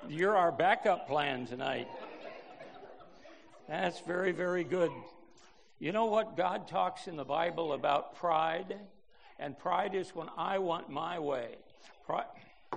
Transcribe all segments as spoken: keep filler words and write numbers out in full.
You're our backup plan tonight. That's very, very good. You know what? God talks in the Bible about pride, and pride is when I want my way. Pride.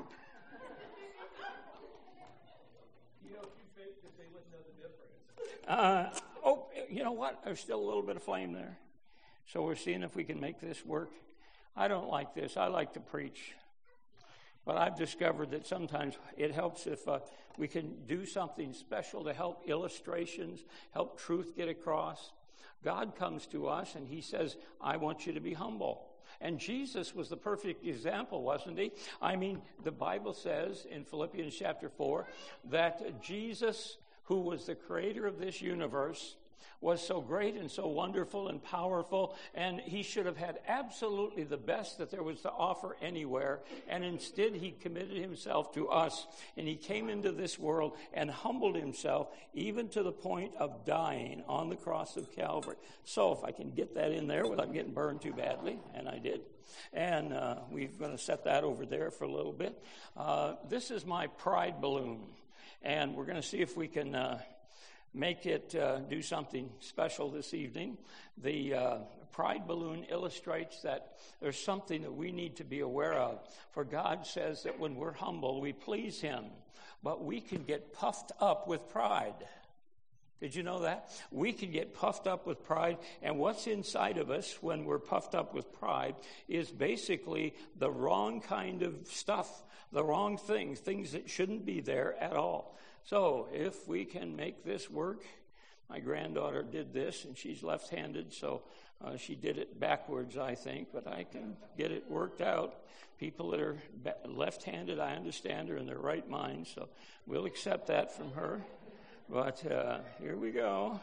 You know, if you faked it, they wouldn't know the difference. Uh, oh, you know what? There's still a little bit of flame there. So we're seeing if we can make this work. I don't like this. I like to preach. But I've discovered that sometimes it helps if uh, we can do something special to help illustrations, help truth get across. God comes to us and he says, I want you to be humble. And Jesus was the perfect example, wasn't he? I mean, the Bible says in Philippians chapter four that Jesus, who was the creator of this universe, was so great and so wonderful and powerful, and he should have had absolutely the best that there was to offer anywhere, and instead he committed himself to us, and he came into this world and humbled himself even to the point of dying on the cross of Calvary. So if I can get that in there without getting burned too badly, and I did, and uh, we're going to set that over there for a little bit. Uh, this is my pride balloon, and we're going to see if we can uh, make it uh, do something special this evening. The uh, pride balloon illustrates that there's something that we need to be aware of. For God says that when we're humble, we please him, but we can get puffed up with pride. Did you know that? We can get puffed up with pride, and what's inside of us when we're puffed up with pride is basically the wrong kind of stuff, the wrong things, things that shouldn't be there at all. So if we can make this work, my granddaughter did this, and she's left-handed, so uh, she did it backwards, I think, but I can get it worked out. People that are left-handed, I understand, are in their right mind, so we'll accept that from her. But uh, here we go.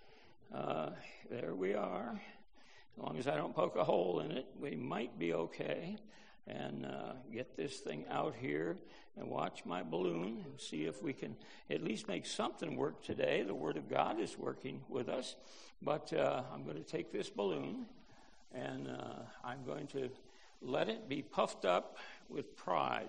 Uh, there we are. As long as I don't poke a hole in it, we might be okay. And uh, get this thing out here and watch my balloon and see if we can at least make something work today. The Word of God is working with us. But uh, I'm going to take this balloon and uh, I'm going to let it be puffed up with pride.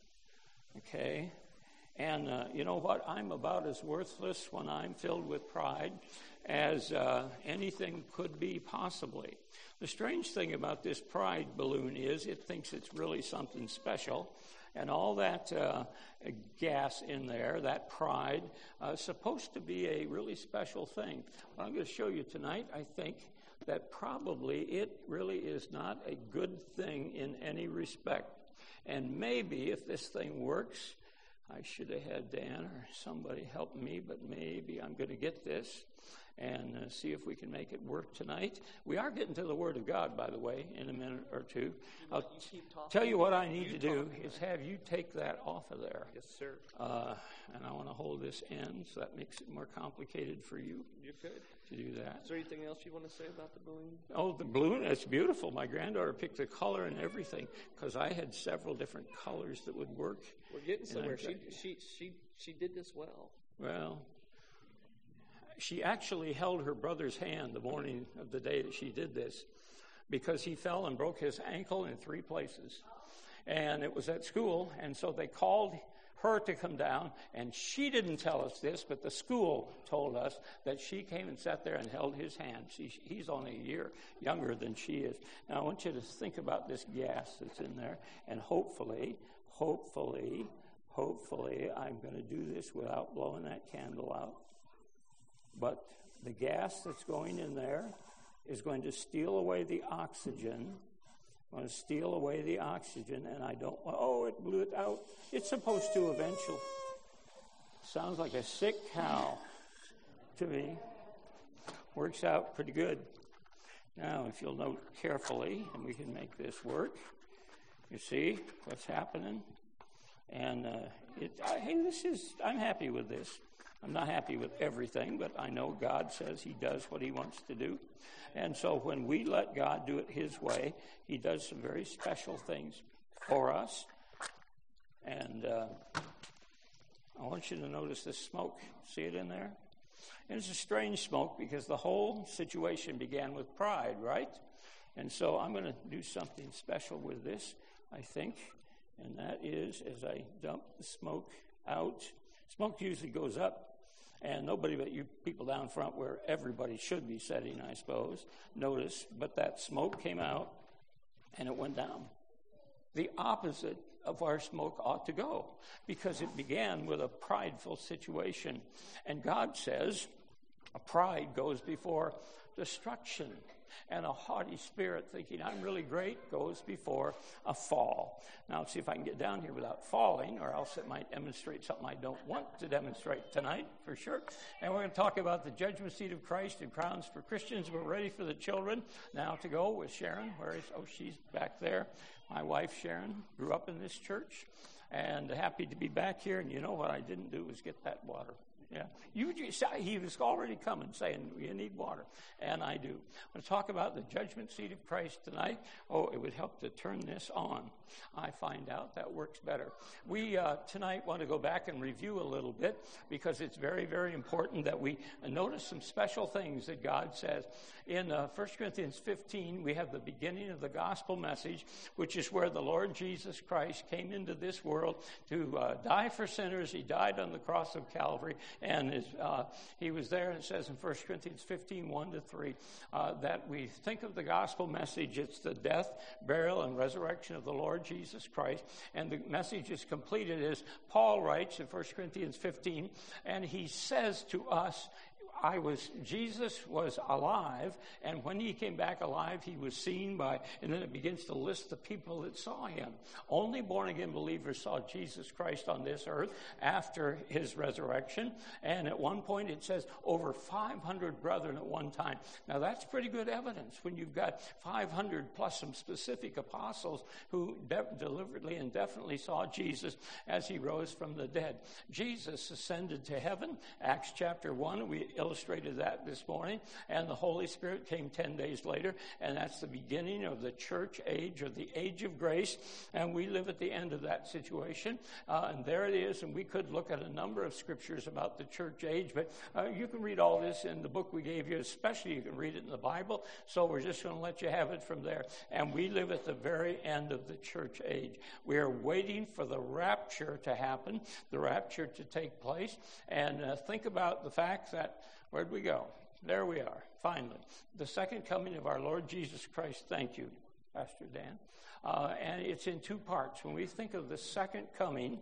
Okay? And uh, you know what? I'm about as worthless when I'm filled with pride as uh, anything could be possibly. The strange thing about this pride balloon is it thinks it's really something special, and all that uh, gas in there, that pride, uh, is supposed to be a really special thing. What I'm going to show you tonight, I think that probably it really is not a good thing in any respect. And maybe if this thing works, I should have had Dan or somebody help me, but maybe I'm going to get this and uh, see if we can make it work tonight. We are getting to the Word of God, by the way, in a minute or two. I'll t- tell you what I need to do is have you take that off of there. Yes, sir. Uh, and I want to hold this end, so that makes it more complicated for you. You're good. To do that. Is there anything else you want to say about the balloon? Oh, the balloon, it's beautiful. My granddaughter picked the color and everything because I had several different colors that would work. We're getting somewhere. She, she, she, she did this well. Well, she actually held her brother's hand the morning of the day that she did this because he fell and broke his ankle in three places. And it was at school, and so they called her to come down, and she didn't tell us this, but the school told us that she came and sat there and held his hand. She, he's only a year younger than she is. Now, I want you to think about this gas that's in there, and hopefully, hopefully, hopefully, I'm going to do this without blowing that candle out. But the gas that's going in there is going to steal away the oxygen. I'm going to steal away the oxygen, and I don't want, oh, it blew it out. It's supposed to eventually. Sounds like a sick cow to me. Works out pretty good. Now, if you'll note carefully, and we can make this work, you see what's happening. And, uh, it, I, hey, this is, I'm happy with this. I'm not happy with everything, but I know God says he does what he wants to do. And so when we let God do it his way, he does some very special things for us. And uh, I want you to notice this smoke. See it in there? And it's a strange smoke because the whole situation began with pride, right? And so I'm going to do something special with this, I think. And that is, as I dump the smoke out, Smoke usually goes up, and nobody but you people down front, where everybody should be sitting, I suppose, noticed, but that smoke came out, and it went down. The opposite of where smoke ought to go, because it began with a prideful situation. And God says, a pride goes before destruction, and a haughty spirit thinking I'm really great goes before a fall. Now, let's see if I can get down here without falling, or else it might demonstrate something I don't want to demonstrate tonight, for sure. And we're going to talk about the judgment seat of Christ and crowns for Christians. We're ready for the children now to go with Sharon. Where is, oh, she's back there. My wife, Sharon, grew up in this church, and happy to be back here. And you know what I didn't do was get that water. Yeah, you just, he was already coming saying, you need water, and I do. I'm going to talk about the judgment seat of Christ tonight. Oh, it would help to turn this on. I find out that works better. We uh, tonight want to go back and review a little bit, because it's very, very important that we notice some special things that God says. In uh, First Corinthians fifteen, we have the beginning of the gospel message, which is where the Lord Jesus Christ came into this world to uh, die for sinners. He died on the cross of Calvary. And his, uh, he was there, and it says in First Corinthians fifteen, one to three, uh, that we think of the gospel message. It's the death, burial, and resurrection of the Lord Jesus Christ. And the message is completed as Paul writes in First Corinthians fifteen, and he says to us, I was, Jesus was alive, and when he came back alive, he was seen by, and then it begins to list the people that saw him. Only born-again believers saw Jesus Christ on this earth after his resurrection, and at one point it says over five hundred brethren at one time. Now that's pretty good evidence when you've got five hundred plus some specific apostles who de- deliberately and definitely saw Jesus as he rose from the dead. Jesus ascended to heaven, Acts chapter one, we illustrated that this morning, and the Holy Spirit came ten days later, and that's the beginning of the church age, or the age of grace, and we live at the end of that situation, uh, and there it is. And we could look at a number of scriptures about the church age, but uh, you can read all this in the book we gave you, especially you can read it in the Bible, so we're just going to let you have it from there. And we live at the very end of the church age. We are waiting for the rapture to happen, the rapture to take place, and uh, think about the fact that, where'd we go? There we are, finally. The second coming of our Lord Jesus Christ. Thank you, Pastor Dan. Uh, and it's in two parts. When we think of the second coming,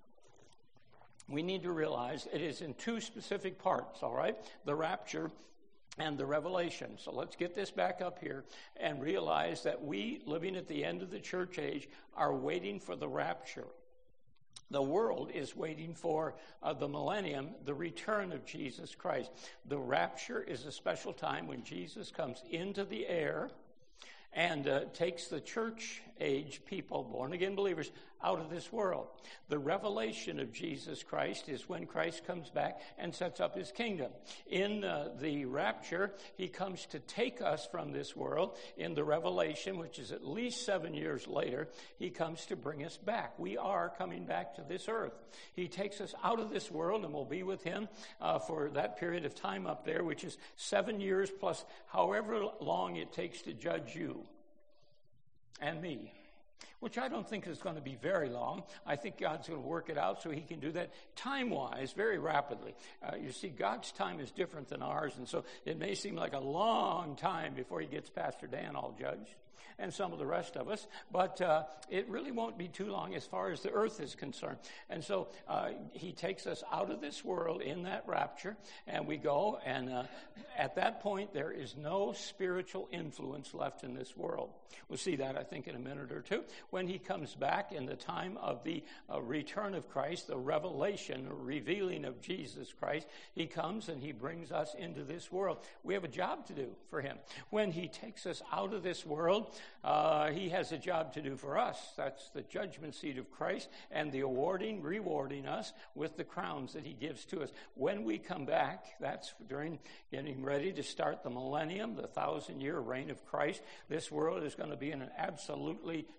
we need to realize it is in two specific parts, all right? The rapture and the revelation. So let's get this back up here and realize that we, living at the end of the church age, are waiting for the rapture. The world is waiting for uh, the millennium, the return of Jesus Christ. The rapture is a special time when Jesus comes into the air and uh, takes the church age people, born-again believers, out of this world. The revelation of Jesus Christ is when Christ comes back and sets up his kingdom. In uh, the rapture, he comes to take us from this world. In the revelation, which is at least seven years later, he comes to bring us back. We are coming back to this earth. He takes us out of this world, and we'll be with him uh, for that period of time up there, which is seven years plus however long it takes to judge you and me, which I don't think is going to be very long. I think God's going to work it out so he can do that time-wise very rapidly. Uh, you see, God's time is different than ours, and so it may seem like a long time before he gets Pastor Dan all judged and some of the rest of us, but uh, it really won't be too long as far as the earth is concerned. And so uh, he takes us out of this world in that rapture, and we go, and uh, at that point there is no spiritual influence left in this world. We'll see that, I think, in a minute or two. When he comes back in the time of the uh, return of Christ, the revelation, or revealing of Jesus Christ, he comes and he brings us into this world. We have a job to do for him. When he takes us out of this world, Uh, he has a job to do for us. That's the judgment seat of Christ and the awarding, rewarding us with the crowns that he gives to us. When we come back, that's during getting ready to start the millennium, the thousand-year reign of Christ. This world is going to be in an absolutely terrible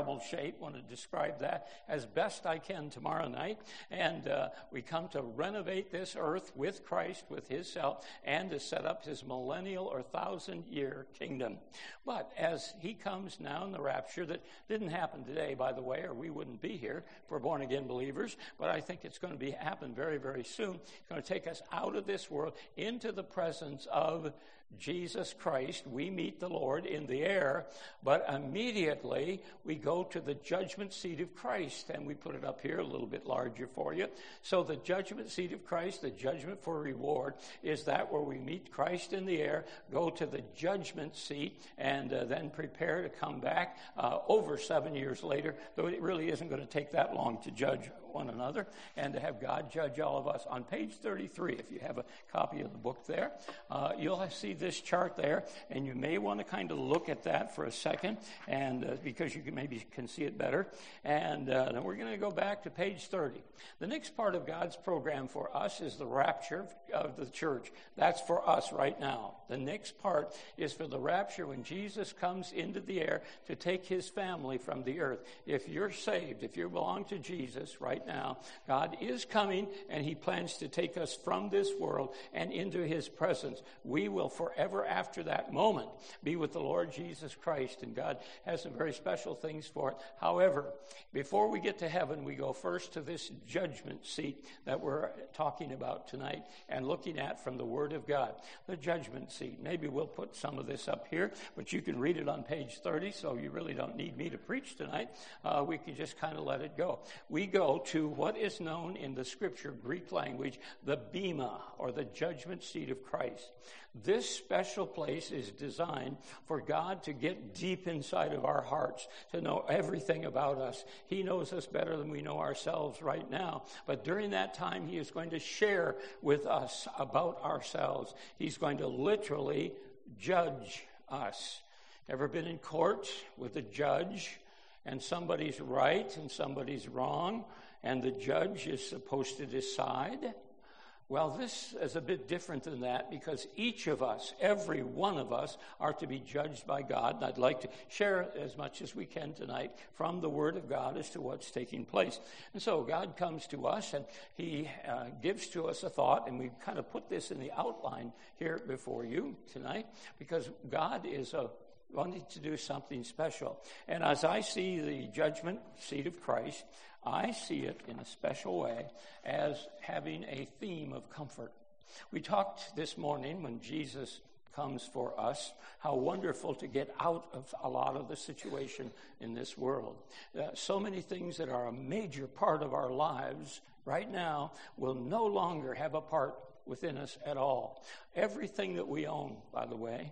parable shape. I want to describe that as best I can tomorrow night. And uh, we come to renovate this earth with Christ, with his help, and to set up his millennial or thousand-year kingdom. But as he comes now in the rapture, that didn't happen today, by the way, or we wouldn't be here for born-again believers, but I think it's going to be happen very, very soon. It's going to take us out of this world into the presence of Jesus Christ. We meet the Lord in the air, but immediately we go to the judgment seat of Christ, and we put it up here a little bit larger for you. So the judgment seat of Christ, the judgment for reward, is that where we meet Christ in the air, go to the judgment seat, and uh, then prepare to come back uh, over seven years later, though it really isn't going to take that long to judge one another and to have God judge all of us. On page thirty-three, if you have a copy of the book there, uh, you'll see this chart there, and you may want to kind of look at that for a second, and uh, because you can maybe can see it better. And uh, then we're going to go back to page thirty. The next part of God's program for us is the rapture of the church. That's for us right now. The next part is for the rapture when Jesus comes into the air to take his family from the earth. If you're saved, if you belong to Jesus right now, God is coming, and he plans to take us from this world and into his presence. We will forever after that moment be with the Lord Jesus Christ, and God has some very special things for it. However, before we get to heaven, we go first to this judgment seat that we're talking about tonight and looking at from the Word of God. The judgment seat. Maybe we'll put some of this up here, but you can read it on page thirty, so you really don't need me to preach tonight. Uh, we can just kind of let it go. We go to what is known in the Scripture Greek language, the Bema, or the judgment seat of Christ. This special place is designed for God to get deep inside of our hearts, to know everything about us. He knows us better than we know ourselves right now. But during that time, he is going to share with us about ourselves. He's going to literally judge us. Ever been in court with a judge, and somebody's right and somebody's wrong, and the judge is supposed to decide? Well, this is a bit different than that, because each of us, every one of us, are to be judged by God. And I'd like to share as much as we can tonight from the Word of God as to what's taking place. And so God comes to us, and he uh, gives to us a thought, and we kind of put this in the outline here before you tonight, because God is a wanted to do something special. And as I see the judgment seat of Christ, I see it in a special way as having a theme of comfort. We talked this morning when Jesus comes for us, how wonderful to get out of a lot of the situation in this world. Uh, so many things that are a major part of our lives right now will no longer have a part within us at all. Everything that we own, by the way,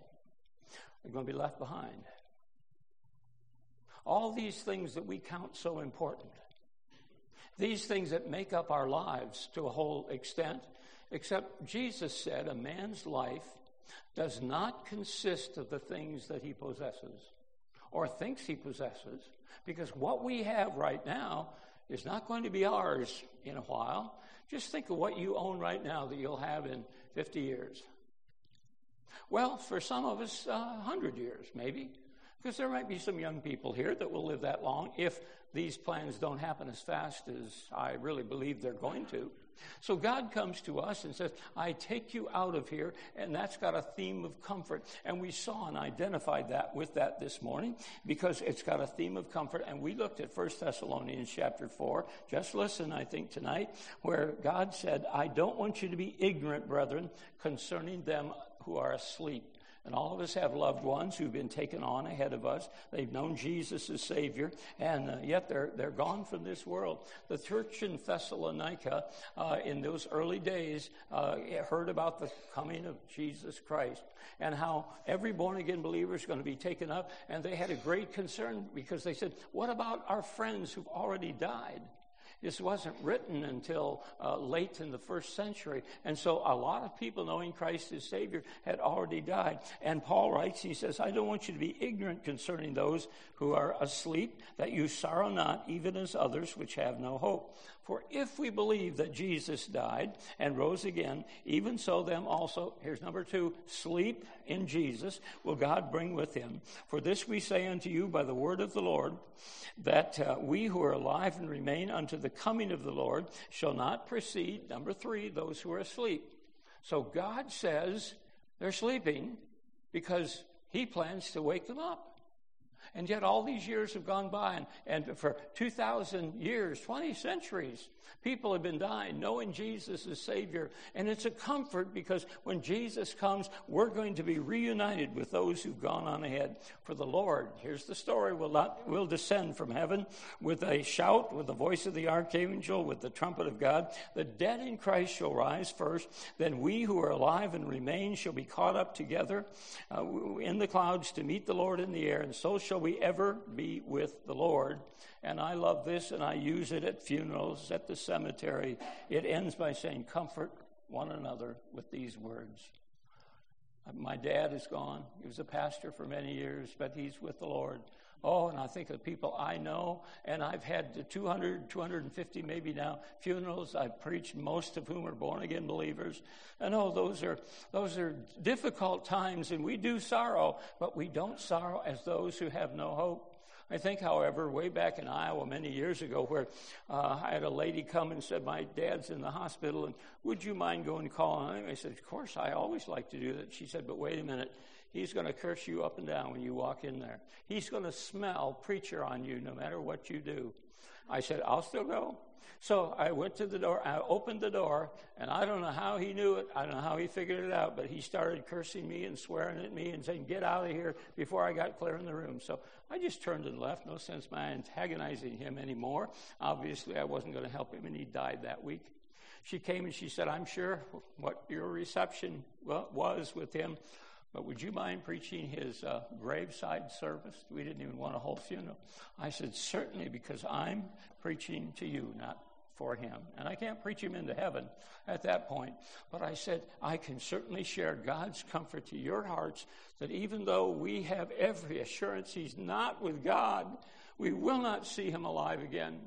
are going to be left behind. All these things that we count so important, these things that make up our lives to a whole extent, except Jesus said a man's life does not consist of the things that he possesses or thinks he possesses, because what we have right now is not going to be ours in a while. Just think of what you own right now that you'll have in fifty years. Well, for some of us, uh, one hundred years, maybe, because there might be some young people here that will live that long if these plans don't happen as fast as I really believe they're going to. So God comes to us and says, I take you out of here, and that's got a theme of comfort. And we saw and identified that with that this morning, because it's got a theme of comfort. And we looked at First Thessalonians chapter four. Just listen, I think, tonight, where God said, I don't want you to be ignorant, brethren, concerning them who are asleep. And all of us have loved ones who've been taken on ahead of us. They've known Jesus as Savior, and uh, yet they're they're gone from this world. The church in Thessalonica uh, in those early days uh, heard about the coming of Jesus Christ and how every born-again believer is going to be taken up, and they had a great concern because they said, what about our friends who've already died? This wasn't written until uh, late in the first century. And so a lot of people, knowing Christ as Savior, had already died. And Paul writes, he says, I don't want you to be ignorant concerning those who are asleep, that you sorrow not, even as others which have no hope. For if we believe that Jesus died and rose again, even so them also, here's number two, sleep in Jesus will God bring with him. For this we say unto you by the word of the Lord, that uh, we who are alive and remain unto the coming of the Lord shall not precede, number three, those who are asleep. So God says they're sleeping because he plans to wake them up. And yet all these years have gone by, and, and for two thousand years, twenty centuries, people have been dying, knowing Jesus as Savior. And it's a comfort because when Jesus comes, we're going to be reunited with those who've gone on ahead. For the Lord, here's the story, will not will descend from heaven with a shout, with the voice of the archangel, with the trumpet of God. The dead in Christ shall rise first. Then we who are alive and remain shall be caught up together uh, in the clouds to meet the Lord in the air, and so shall we ever be with the Lord. And I love this, and I use it at funerals, at the cemetery. It ends by saying, comfort one another with these words. My dad is gone. He was a pastor for many years, but he's with the Lord. Oh, and I think of people I know, and I've had two hundred, two hundred fifty maybe now funerals. I've preached, most of whom are born-again believers. And oh, those are those are difficult times, and we do sorrow, but we don't sorrow as those who have no hope. I think, however, way back in Iowa many years ago, where uh, I had a lady come and said, my dad's in the hospital, and would you mind going and calling him? I said, of course, I always like to do that. She said, but wait a minute. He's going to curse you up and down when you walk in there. He's going to smell preacher on you no matter what you do. I said, I'll still go. So I went to the door, I opened the door, and I don't know how he knew it. I don't know how he figured it out, but he started cursing me and swearing at me and saying, get out of here, before I got clear in the room. So I just turned and left. No sense my antagonizing him anymore. Obviously, I wasn't going to help him, and he died that week. She came and she said, I'm sure what your reception was with him, but would you mind preaching his uh, graveside service? We didn't even want a whole funeral. I said, certainly, because I'm preaching to you, not for him. And I can't preach him into heaven at that point. But I said, I can certainly share God's comfort to your hearts, that even though we have every assurance he's not with God, we will not see him alive again.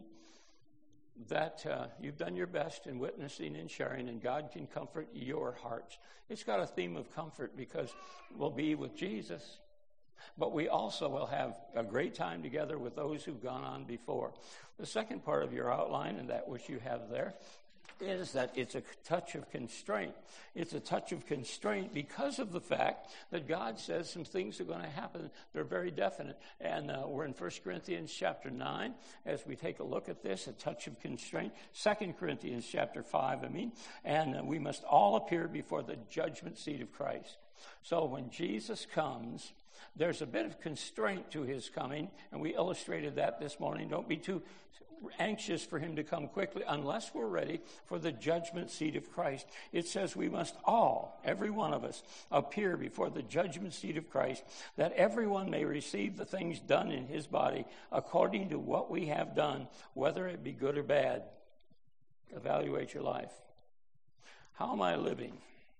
That uh, you've done your best in witnessing and sharing, and God can comfort your hearts. It's got a theme of comfort because we'll be with Jesus, but we also will have a great time together with those who've gone on before. The second part of your outline, and that which you have there, is that it's a touch of constraint. It's a touch of constraint because of the fact that God says some things are going to happen. They're very definite. And uh, we're in First Corinthians chapter nine as we take a look at this, a touch of constraint. Second Corinthians chapter five, I mean. And uh, we must all appear before the judgment seat of Christ. So when Jesus comes, there's a bit of constraint to his coming, and we illustrated that this morning. Don't be too anxious for him to come quickly unless we're ready for the judgment seat of Christ. It says we must all, every one of us, appear before the judgment seat of Christ, that everyone may receive the things done in his body according to what we have done, whether it be good or bad. Evaluate your life. How am I living?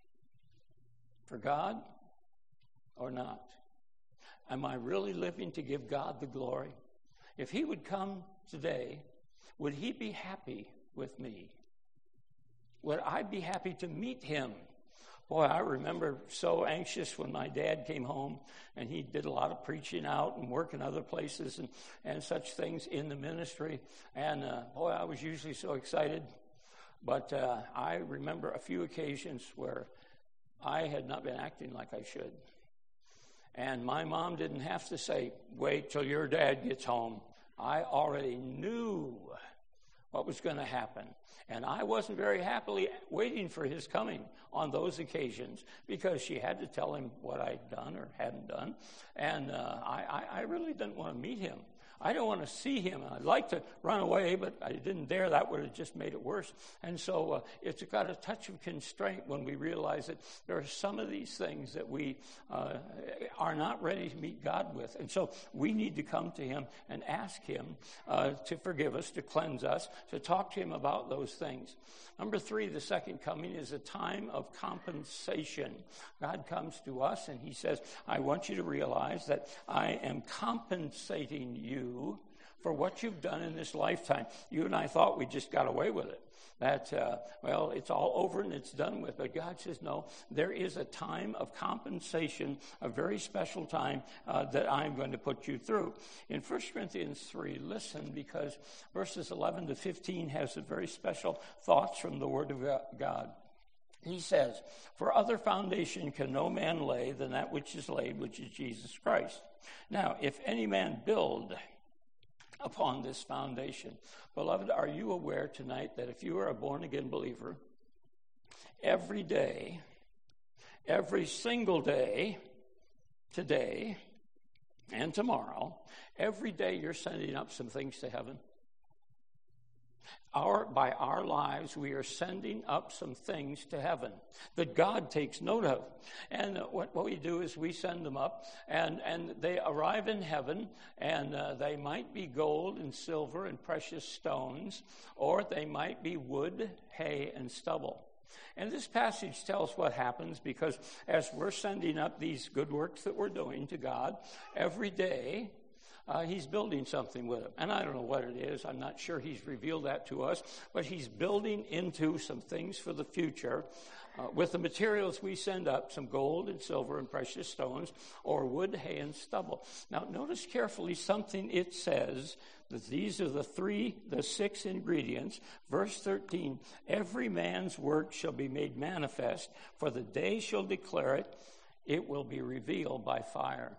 For God or not? Am I really living to give God the glory? If he would come today, would he be happy with me? Would I be happy to meet him? Boy, I remember so anxious when my dad came home, and he did a lot of preaching out and work in other places and, and such things in the ministry. And uh, boy, I was usually so excited. But uh, I remember a few occasions where I had not been acting like I should. And my mom didn't have to say, wait till your dad gets home. I already knew what was going to happen. And I wasn't very happily waiting for his coming on those occasions because she had to tell him what I'd done or hadn't done. And uh, I, I really didn't want to meet him. I don't want to see him. I'd like to run away, but I didn't dare. That would have just made it worse. And so uh, it's got a touch of constraint when we realize that there are some of these things that we uh, are not ready to meet God with. And so we need to come to him and ask him uh, to forgive us, to cleanse us, to talk to him about those things. Number three, the second coming is a time of compensation. God comes to us and he says, I want you to realize that I am compensating you for what you've done in this lifetime. You and I thought we just got away with it. That, uh, well, it's all over and it's done with. But God says, no, there is a time of compensation, a very special time uh, that I'm going to put you through. In First Corinthians three, listen, because verses eleven to fifteen has some very special thoughts from the Word of God. He says, for other foundation can no man lay than that which is laid, which is Jesus Christ. Now, if any man build upon this foundation. Beloved, are you aware tonight that if you are a born-again believer, every day, every single day, today and tomorrow, every day you're sending up some things to heaven? Our, by our lives, we are sending up some things to heaven that God takes note of. And what, what we do is we send them up, and, and they arrive in heaven, and uh, they might be gold and silver and precious stones, or they might be wood, hay, and stubble. And this passage tells what happens, because as we're sending up these good works that we're doing to God, every day, Uh, he's building something with it. And I don't know what it is. I'm not sure he's revealed that to us. But he's building into some things for the future. Uh, with the materials we send up, some gold and silver and precious stones, or wood, hay, and stubble. Now, notice carefully something it says, that these are the three, the six ingredients. Verse thirteen, every man's work shall be made manifest, for the day shall declare it. It will be revealed by fire.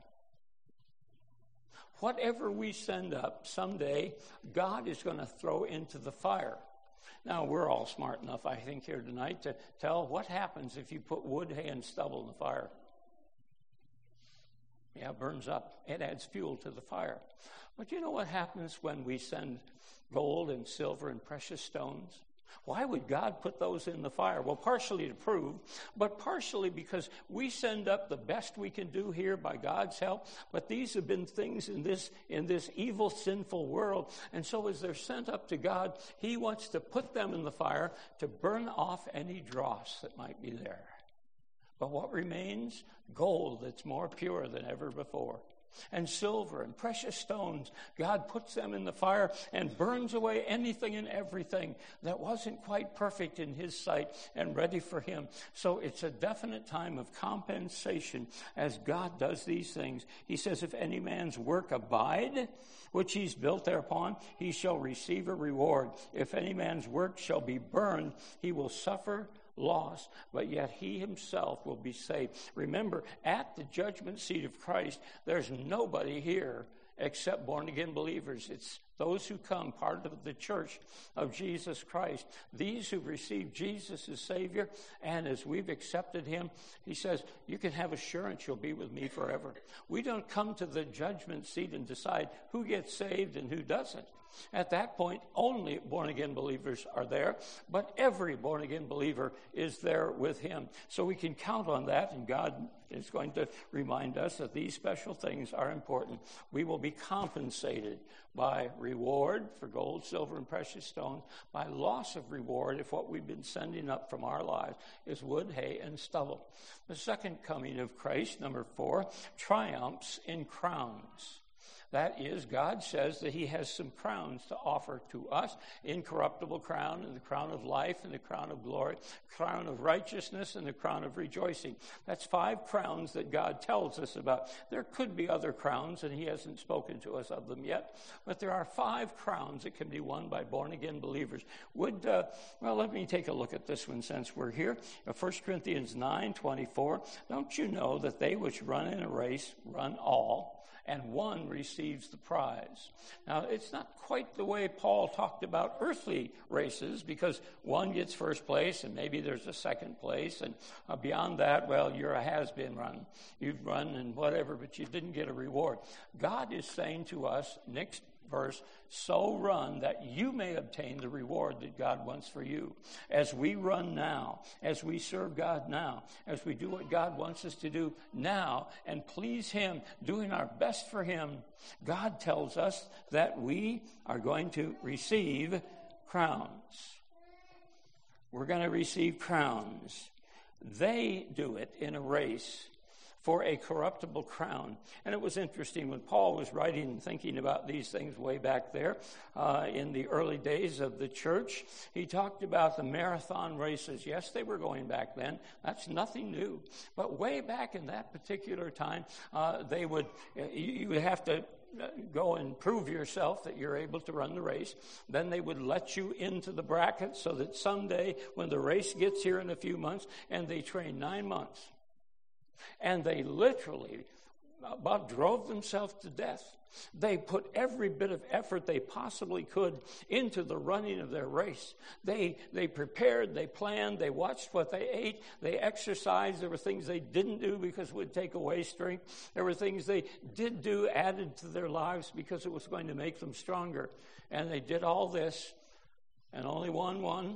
Whatever we send up, someday, God is going to throw into the fire. Now, we're all smart enough, I think, here tonight to tell what happens if you put wood, hay, and stubble in the fire. Yeah, it burns up. It adds fuel to the fire. But you know what happens when we send gold and silver and precious stones? Why would God put those in the fire? Well, partially to prove, but partially because we send up the best we can do here by God's help. But these have been things in this in this evil, sinful world. And so as they're sent up to God, he wants to put them in the fire to burn off any dross that might be there. But what remains? Gold that's more pure than ever before. And silver and precious stones, God puts them in the fire and burns away anything and everything that wasn't quite perfect in his sight and ready for him. So it's a definite time of compensation as God does these things. He says, if any man's work abide, which he's built thereupon, he shall receive a reward. If any man's work shall be burned, he will suffer loss, but yet he himself will be saved. Remember, at the judgment seat of Christ, there's nobody here except born-again believers. It's those who come, part of the church of Jesus Christ. These who receive Jesus as Savior, and as we've accepted him, he says, you can have assurance you'll be with me forever. We don't come to the judgment seat and decide who gets saved and who doesn't. At that point, only born-again believers are there, but every born-again believer is there with him. So we can count on that, and God is going to remind us that these special things are important. We will be compensated by reward for gold, silver, and precious stones, by loss of reward if what we've been sending up from our lives is wood, hay, and stubble. The second coming of Christ, number four, triumphs in crowns. That is, God says that he has some crowns to offer to us, incorruptible crown, and the crown of life, and the crown of glory, crown of righteousness, and the crown of rejoicing. That's five crowns that God tells us about. There could be other crowns, and he hasn't spoken to us of them yet, but there are five crowns that can be won by born-again believers. Would, uh, well, let me take a look at this one since we're here. First Corinthians nine twenty-four, don't you know that they which run in a race run all, and one receives the prize. Now, it's not quite the way Paul talked about earthly races, because one gets first place and maybe there's a second place, and uh, beyond that, well, you're a has-been run. You've run and whatever, but you didn't get a reward. God is saying to us, next verse, so run that you may obtain the reward that God wants for you. As we run now, as we serve God now, as we do what God wants us to do now and please Him, doing our best for Him, God tells us that we are going to receive crowns. We're going to receive crowns. They do it in a race for a corruptible crown. And it was interesting when Paul was writing and thinking about these things way back there uh, in the early days of the church. He talked about the marathon races. Yes, they were going back then. That's nothing new. But way back in that particular time, uh, they would, you, you would have to go and prove yourself that you're able to run the race. Then they would let you into the bracket so that someday when the race gets here in a few months, and they train nine months, and they literally about drove themselves to death. They put every bit of effort they possibly could into the running of their race. They they prepared, they planned, they watched what they ate, they exercised. There were things they didn't do because it would take away strength. There were things they did do added to their lives because it was going to make them stronger. And they did all this, and only one won,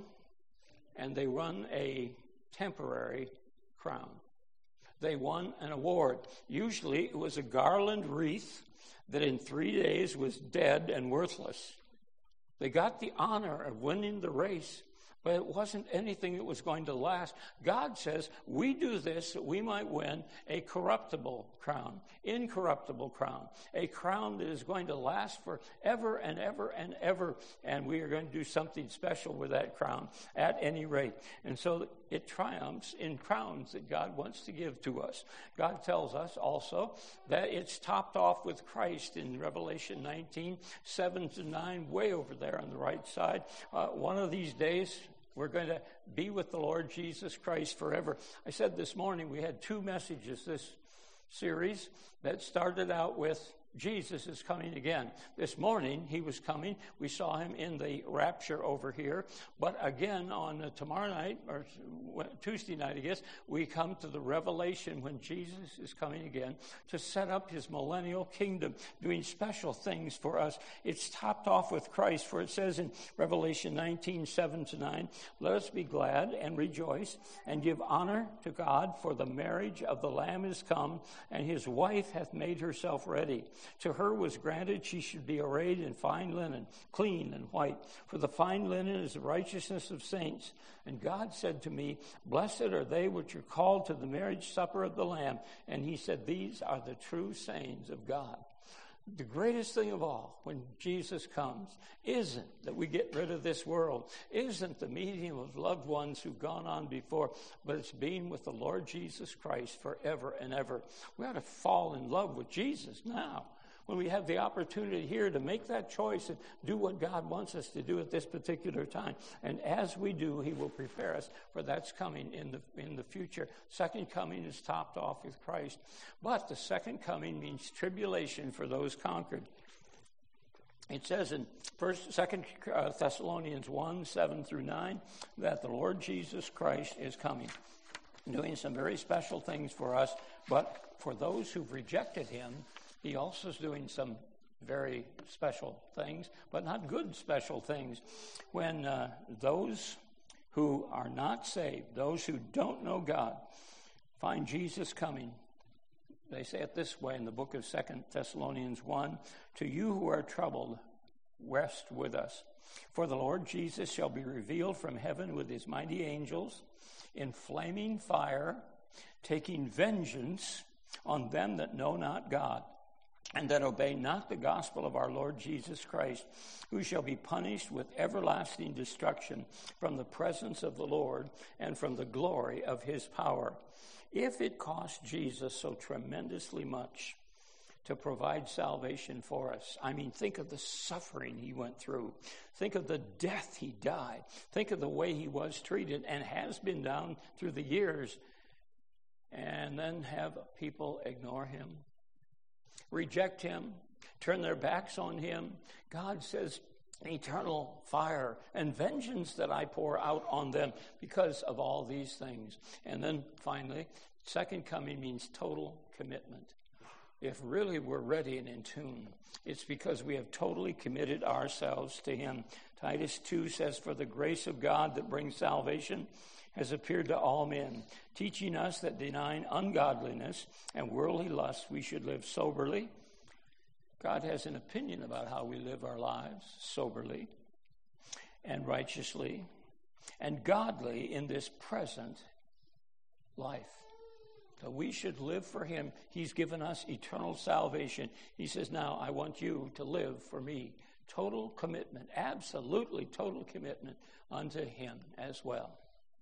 and they won a temporary crown. They won an award. Usually it was a garland wreath that in three days was dead and worthless. They got the honor of winning the race, but it wasn't anything that was going to last. God says, we do this that we might win a corruptible crown, incorruptible crown, a crown that is going to last forever and ever and ever, and we are going to do something special with that crown at any rate. And so it triumphs in crowns that God wants to give to us. God tells us also that it's topped off with Christ in Revelation nineteen, seven to nine, way over there on the right side. Uh, one of these days, we're going to be with the Lord Jesus Christ forever. I said this morning we had two messages this series that started out with Jesus is coming again. This morning, he was coming. We saw him in the rapture over here. But again, on uh, tomorrow night, or Tuesday night, I guess, we come to the revelation when Jesus is coming again to set up his millennial kingdom, doing special things for us. It's topped off with Christ, for it says in Revelation nineteen, seven to nine, let us be glad and rejoice and give honor to God, for the marriage of the Lamb is come, and his wife hath made herself ready. To her was granted she should be arrayed in fine linen, clean and white. For the fine linen is the righteousness of saints. And God said to me, blessed are they which are called to the marriage supper of the Lamb. And he said, these are the true sayings of God. The greatest thing of all when Jesus comes isn't that we get rid of this world, isn't the meeting of loved ones who've gone on before, but it's being with the Lord Jesus Christ forever and ever. We ought to fall in love with Jesus now, when we have the opportunity here to make that choice and do what God wants us to do at this particular time. And as we do, he will prepare us for that's coming in the in the future. Second coming is topped off with Christ. But the second coming means tribulation for those conquered. It says in First, Second uh, Thessalonians one, seven through nine, that the Lord Jesus Christ is coming, doing some very special things for us. But for those who've rejected him, he also is doing some very special things, but not good special things. When uh, those who are not saved, those who don't know God, find Jesus coming, they say it this way in the book of Second Thessalonians one, to you who are troubled, rest with us. For the Lord Jesus shall be revealed from heaven with his mighty angels in flaming fire, taking vengeance on them that know not God, and that obey not the gospel of our Lord Jesus Christ, who shall be punished with everlasting destruction from the presence of the Lord and from the glory of his power. If it cost Jesus so tremendously much to provide salvation for us, I mean, think of the suffering he went through. Think of the death he died. Think of the way he was treated and has been down through the years, and then have people ignore him. reject him, turn their backs on him, God says, eternal fire and vengeance that I pour out on them because of all these things. And then finally, second coming means total commitment. If really we're ready and in tune, it's because we have totally committed ourselves to him. Titus two says, for the grace of God that brings salvation has appeared to all men, teaching us that denying ungodliness and worldly lust, we should live soberly. God has an opinion about how we live our lives, soberly and righteously and godly in this present life. So we should live for him. He's given us eternal salvation. He says, now I want you to live for me. Total commitment, absolutely total commitment unto him as well.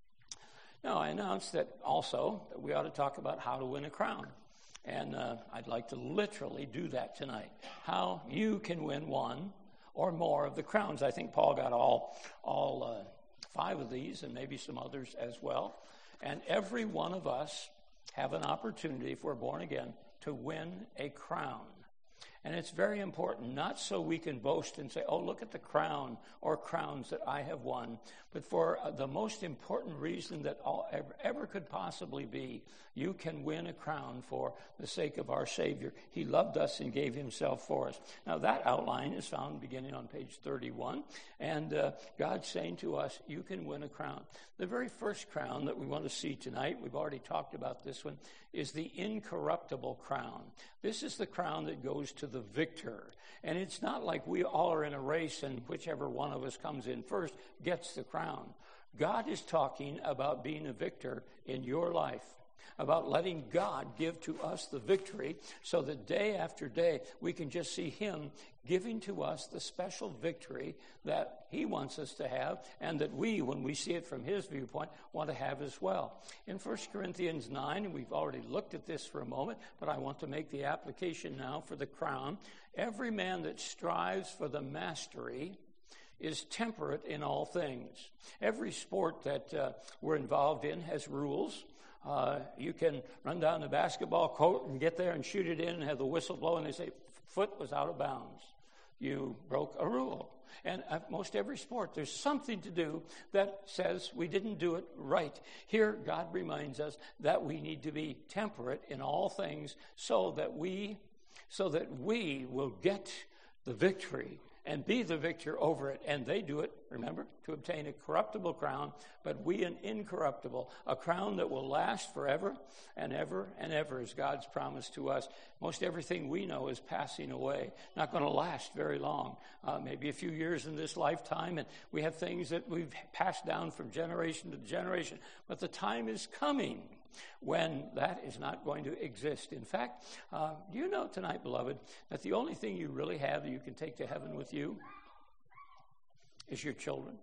Now, I announced that also that we ought to talk about how to win a crown. And uh, I'd like to literally do that tonight. How you can win one or more of the crowns. I think Paul got all, all uh, five of these and maybe some others as well. And every one of us have an opportunity, if we're born again, to win a crown. And it's very important, not so we can boast and say, oh, look at the crown or crowns that I have won, but for the most important reason that all ever, ever could possibly be, you can win a crown for the sake of our Savior. He loved us and gave himself for us. Now, that outline is found beginning on page thirty-one, and uh, God's saying to us, you can win a crown. The very first crown that we want to see tonight, we've already talked about this one, is the incorruptible crown. This is the crown that goes to the victor. And it's not like we all are in a race and whichever one of us comes in first gets the crown. God is talking about being a victor in your life, about letting God give to us the victory so that day after day we can just see him giving to us the special victory that he wants us to have and that we, when we see it from his viewpoint, want to have as well. In First Corinthians nine, and we've already looked at this for a moment, but I want to make the application now for the crown. Every man that strives for the mastery is temperate in all things. Every sport that uh, we're involved in has rules. Uh, you can run down the basketball court and get there and shoot it in and have the whistle blow and they say, foot was out of bounds. You broke a rule. And at most every sport, there's something to do that says we didn't do it right. Here, God reminds us that we need to be temperate in all things so that we, so that we will get the victory and be the victor over it. And they do it, remember, to obtain a corruptible crown, but we an incorruptible, a crown that will last forever and ever and ever is God's promise to us. Most everything we know is passing away, not going to last very long, uh, maybe a few years in this lifetime, and we have things that we've passed down from generation to generation, but the time is coming when that is not going to exist. In fact, uh, do you know tonight, beloved, that the only thing you really have that you can take to heaven with you is your children?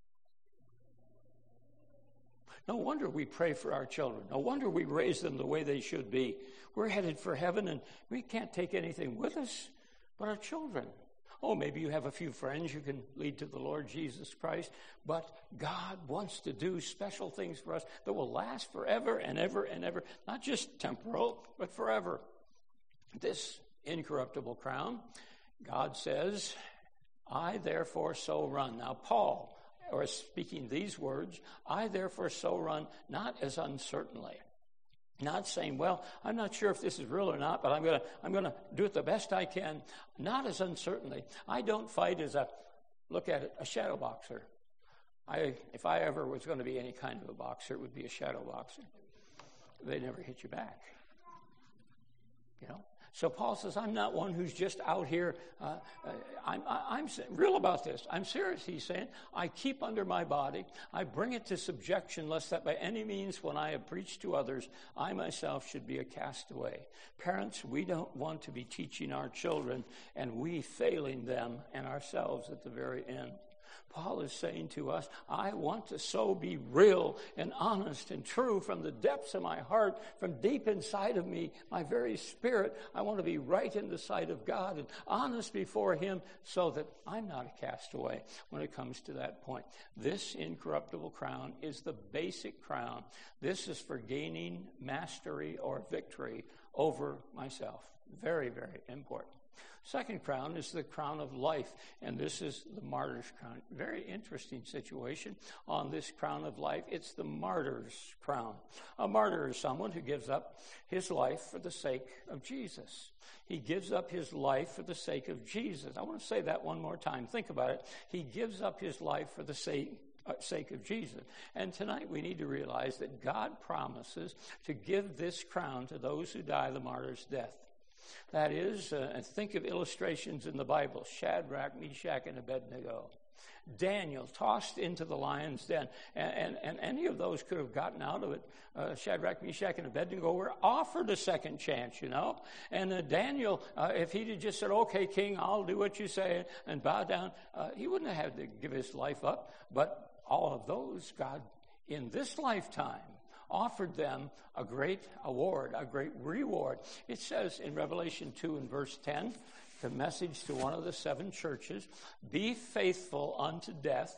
No wonder we pray for our children. No wonder we raise them the way they should be. We're headed for heaven, and we can't take anything with us but our children. Oh, maybe you have a few friends you can lead to the Lord Jesus Christ, but God wants to do special things for us that will last forever and ever and ever, not just temporal, but forever. This incorruptible crown, God says, I therefore so run. Now, Paul, or speaking these words, I therefore so run, not as uncertainly. Not saying, well, I'm not sure if this is real or not, but I'm going to I'm going to do it the best I can. Not as uncertainly. I don't fight as a, look at it, a shadow boxer. I if I ever was going to be any kind of a boxer, it would be a shadow boxer. They never hit you back. You know? So Paul says, I'm not one who's just out here. Uh, I'm, I'm real about this. I'm serious, he's saying. I keep under my body. I bring it to subjection, lest that by any means, when I have preached to others, I myself should be a castaway. Parents, we don't want to be teaching our children and we failing them and ourselves at the very end. Paul is saying to us, I want to so be real and honest and true from the depths of my heart, from deep inside of me, my very spirit. I want to be right in the sight of God and honest before him so that I'm not a castaway when it comes to that point. This incorruptible crown is the basic crown. This is for gaining mastery or victory over myself. Very, very important. Second crown is the crown of life, and this is the martyr's crown. Very interesting situation on this crown of life. It's the martyr's crown. A martyr is someone who gives up his life for the sake of Jesus. He gives up his life for the sake of Jesus. I want to say that one more time. Think about it. He gives up his life for the sake Uh, sake of Jesus. And tonight we need to realize that God promises to give this crown to those who die the martyr's death. That is, uh, think of illustrations in the Bible: Shadrach, Meshach, and Abednego. Daniel tossed into the lion's den, and, and, and any of those could have gotten out of it. Uh, Shadrach, Meshach, and Abednego were offered a second chance, you know. And uh, Daniel, uh, if he'd have just said, okay, king, I'll do what you say, and bow down, uh, he wouldn't have had to give his life up. But all of those, God, in this lifetime, offered them a great award, a great reward. It says in Revelation two and verse ten, the message to one of the seven churches, be faithful unto death,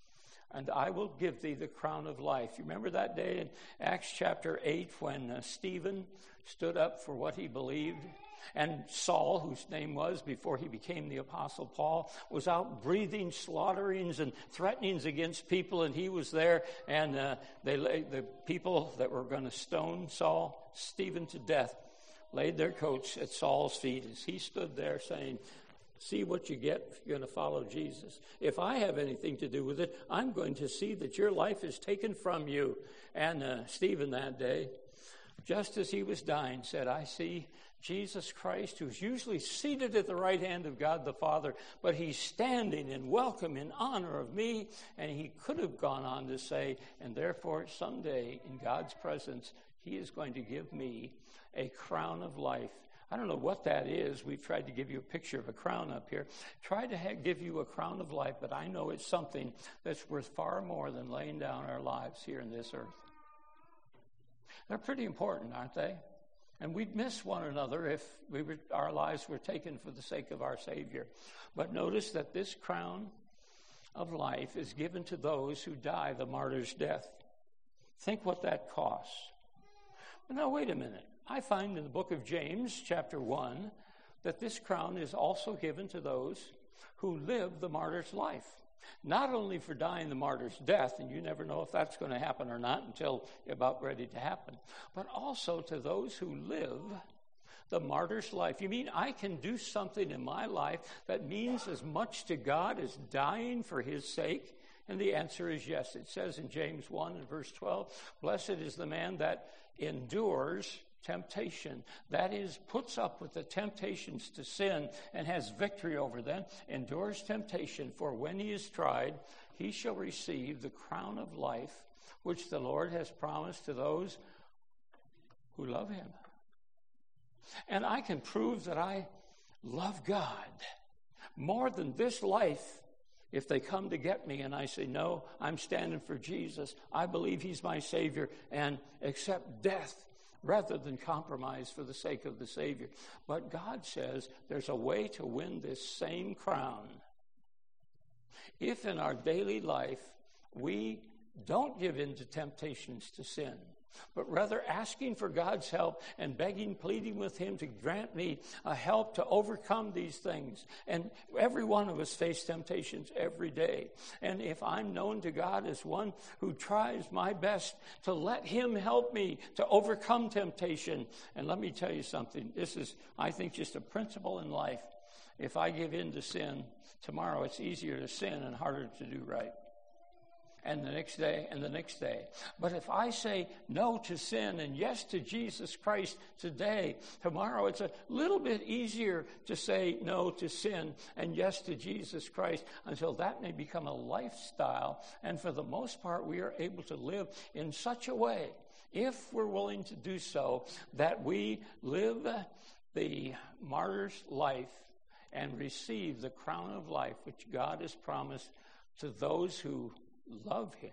and I will give thee the crown of life. You remember that day in Acts chapter eight when uh, Stephen stood up for what he believed? And Saul, whose name was before he became the Apostle Paul, was out breathing slaughterings and threatenings against people, and he was there, and uh, they laid, the people that were going to stone Saul, Stephen to death, laid their coats at Saul's feet as he stood there saying, see what you get if you're going to follow Jesus. If I have anything to do with it, I'm going to see that your life is taken from you. And uh, Stephen that day, just as he was dying, said, I see Jesus Christ, who's usually seated at the right hand of God the Father, but he's standing in welcome, in honor of me. And he could have gone on to say, and therefore someday in God's presence, he is going to give me a crown of life. I don't know what that is. We've tried to give you a picture of a crown up here. Tried to ha- give you a crown of life, but I know it's something that's worth far more than laying down our lives here in this earth. They're pretty important, aren't they? And we'd miss one another if we were, our lives were taken for the sake of our Savior. But notice that this crown of life is given to those who die the martyr's death. Think what that costs. But now, wait a minute. I find in the book of James, chapter one, that this crown is also given to those who live the martyr's life. Not only for dying the martyr's death, and you never know if that's going to happen or not until you're about ready to happen, but also to those who live the martyr's life. You mean I can do something in my life that means as much to God as dying for his sake? And the answer is yes. It says in James one and verse twelve, blessed is the man that endures temptation, that is, puts up with the temptations to sin and has victory over them, endures temptation, for when he is tried, he shall receive the crown of life, which the Lord has promised to those who love him. And I can prove that I love God more than this life if they come to get me and I say, no, I'm standing for Jesus. I believe he's my Savior, and accept death rather than compromise for the sake of the Savior. But God says there's a way to win this same crown. If in our daily life we don't give in to temptations to sin, but rather asking for God's help and begging, pleading with him to grant me a help to overcome these things. And every one of us face temptations every day. And if I'm known to God as one who tries my best to let him help me to overcome temptation, and let me tell you something, this is, I think, just a principle in life. If I give in to sin, tomorrow it's easier to sin and harder to do right. And the next day, and the next day. But if I say no to sin and yes to Jesus Christ today, tomorrow it's a little bit easier to say no to sin and yes to Jesus Christ until that may become a lifestyle. And for the most part, we are able to live in such a way, if we're willing to do so, that we live the martyr's life and receive the crown of life which God has promised to those who love him.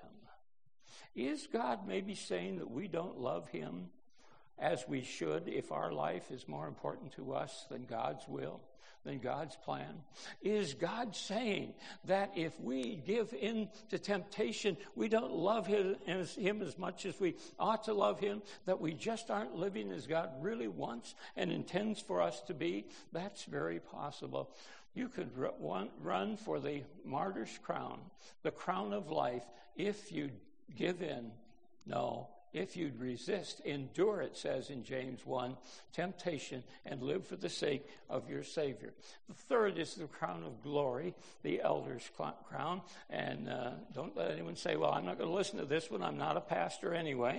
Is God maybe saying that we don't love him as we should if our life is more important to us than God's will, than God's plan? Is God saying that if we give in to temptation, we don't love him as, him as much as we ought to love him, that we just aren't living as God really wants and intends for us to be? That's very possible. You could run for the martyr's crown, the crown of life, if you give in. No, if you'd resist, endure, it says in James one, temptation, and live for the sake of your Savior. The third is the crown of glory, the elder's crown. And uh, don't let anyone say, well, I'm not going to listen to this one. I'm not a pastor anyway.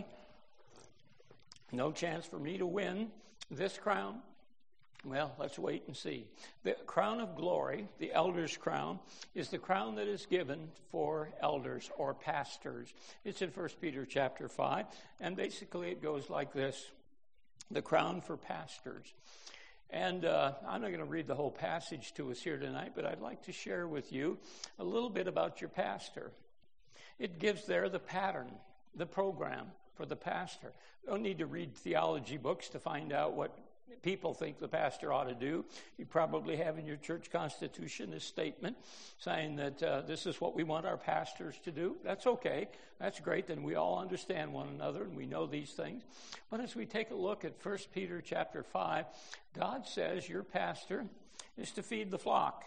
No chance for me to win this crown. Well, let's wait and see. The crown of glory, the elder's crown, is the crown that is given for elders or pastors. It's in First Peter chapter five, and basically it goes like this: the crown for pastors. And uh, I'm not going to read the whole passage to us here tonight, but I'd like to share with you a little bit about your pastor. It gives there the pattern, the program for the pastor. You don't need to read theology books to find out what people think the pastor ought to do. You probably have in your church constitution this statement saying that uh, this is what we want our pastors to do. That's okay. That's great. Then we all understand one another and we know these things. But as we take a look at First Peter chapter five, God says your pastor is to feed the flock.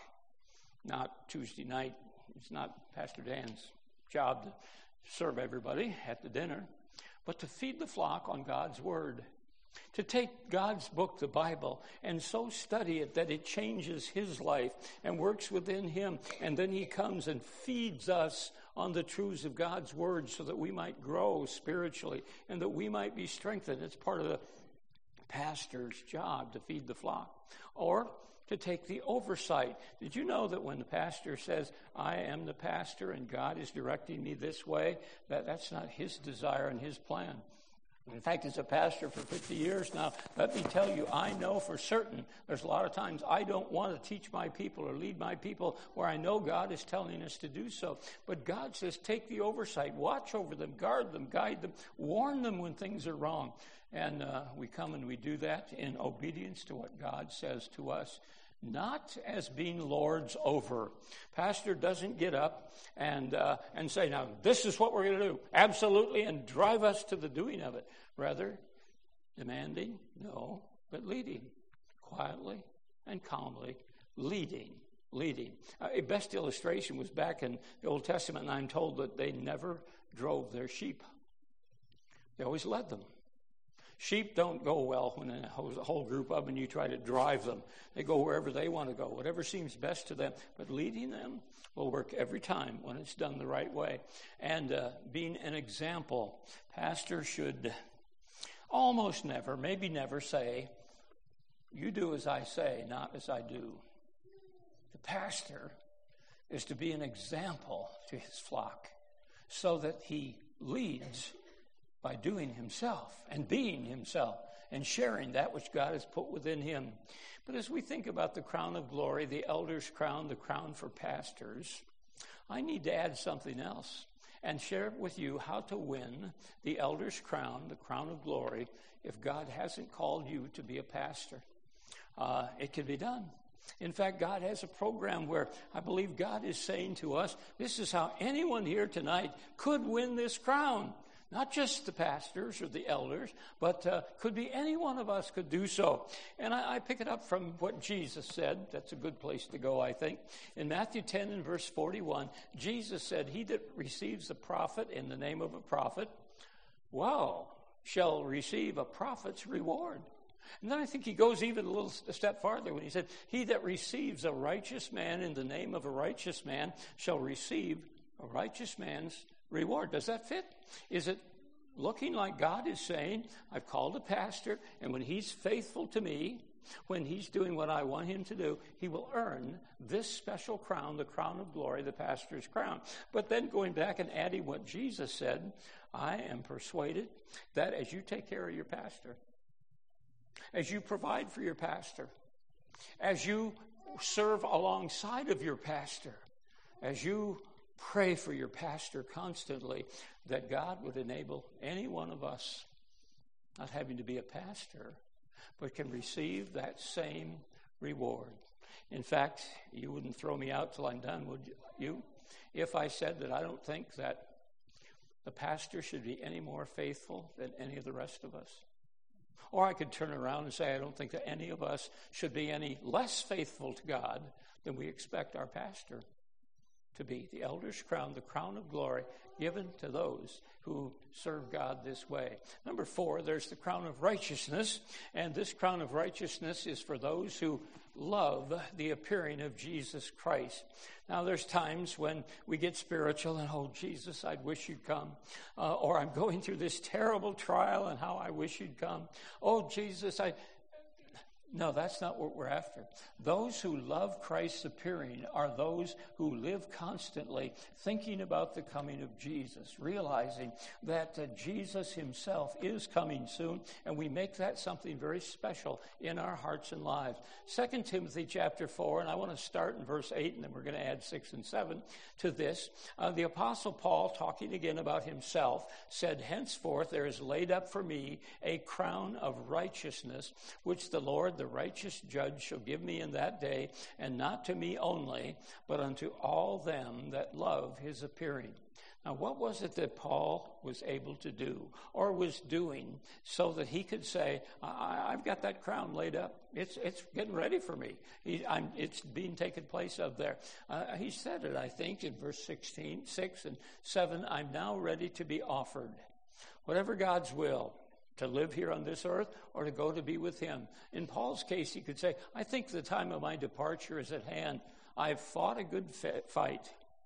Not Tuesday night. It's not Pastor Dan's job to serve everybody at the dinner, but to feed the flock on God's word. To take God's book, the Bible, and so study it that it changes his life and works within him. And then he comes and feeds us on the truths of God's word so that we might grow spiritually and that we might be strengthened. It's part of the pastor's job to feed the flock. Or to take the oversight. Did you know that when the pastor says, I am the pastor and God is directing me this way, that that's not his desire and his plan? In fact, as a pastor for fifty years now, let me tell you, I know for certain there's a lot of times I don't want to teach my people or lead my people where I know God is telling us to do so. But God says, take the oversight, watch over them, guard them, guide them, warn them when things are wrong. And uh, we come and we do that in obedience to what God says to us, not as being lords over. Pastor doesn't get up and uh, and say, now, this is what we're going to do, absolutely, and drive us to the doing of it. Rather, demanding, no, but leading, quietly and calmly, leading, leading. Uh, a best illustration was back in the Old Testament, and I'm told that they never drove their sheep. They always led them. Sheep don't go well when a whole group of them and you try to drive them. They go wherever they want to go, whatever seems best to them. But leading them will work every time when it's done the right way. And uh, being an example, pastor should almost never, maybe never say, you do as I say, not as I do. The pastor is to be an example to his flock so that he leads by doing himself and being himself and sharing that which God has put within him. But as we think about the crown of glory, the elder's crown, the crown for pastors, I need to add something else and share with you how to win the elder's crown, the crown of glory, if God hasn't called you to be a pastor. Uh, it can be done. In fact, God has a program where I believe God is saying to us, this is how anyone here tonight could win this crown. Not just the pastors or the elders, but uh, could be any one of us could do so. And I, I pick it up from what Jesus said. That's a good place to go, I think. In Matthew ten and verse forty-one, Jesus said, he that receives a prophet in the name of a prophet, wow, shall receive a prophet's reward. And then I think he goes even a little a step farther when he said, he that receives a righteous man in the name of a righteous man shall receive a righteous man's reward. Does that fit? Is it looking like God is saying, I've called a pastor, and when he's faithful to me, when he's doing what I want him to do, he will earn this special crown, the crown of glory, the pastor's crown. But then going back and adding what Jesus said, I am persuaded that as you take care of your pastor, as you provide for your pastor, as you serve alongside of your pastor, as you Pray for your pastor constantly that God would enable any one of us, not having to be a pastor, but can receive that same reward. In fact, you wouldn't throw me out till I'm done, would you? If I said that I don't think that the pastor should be any more faithful than any of the rest of us. Or I could turn around and say I don't think that any of us should be any less faithful to God than we expect our pastor to be. The elder's crown, the crown of glory, given to those who serve God this way. Number four, there's the crown of righteousness, and this crown of righteousness is for those who love the appearing of Jesus Christ. Now, there's times when we get spiritual and, oh, Jesus, I wish you'd come. Uh, or I'm going through this terrible trial and how I wish you'd come. Oh, Jesus, I... No, that's not what we're after. Those who love Christ's appearing are those who live constantly thinking about the coming of Jesus, realizing that uh, Jesus himself is coming soon, and we make that something very special in our hearts and lives. Second Timothy chapter four, and I want to start in verse eight, and then we're going to add six and seven to this. Uh, the Apostle Paul, talking again about himself, said, "Henceforth there is laid up for me a crown of righteousness, which the Lord, the righteous judge, shall give me in that day, and not to me only, but unto all them that love his appearing." Now, what was it that Paul was able to do or was doing so that he could say, I, I've got that crown laid up. It's it's getting ready for me. He, I'm, it's being taken place of there. Uh, he said it, I think, in verse sixteen, six and seven, "I'm now ready to be offered. Whatever God's will, to live here on this earth or to go to be with him." In Paul's case, he could say, I think the time of my departure is at hand. I've fought a good fight.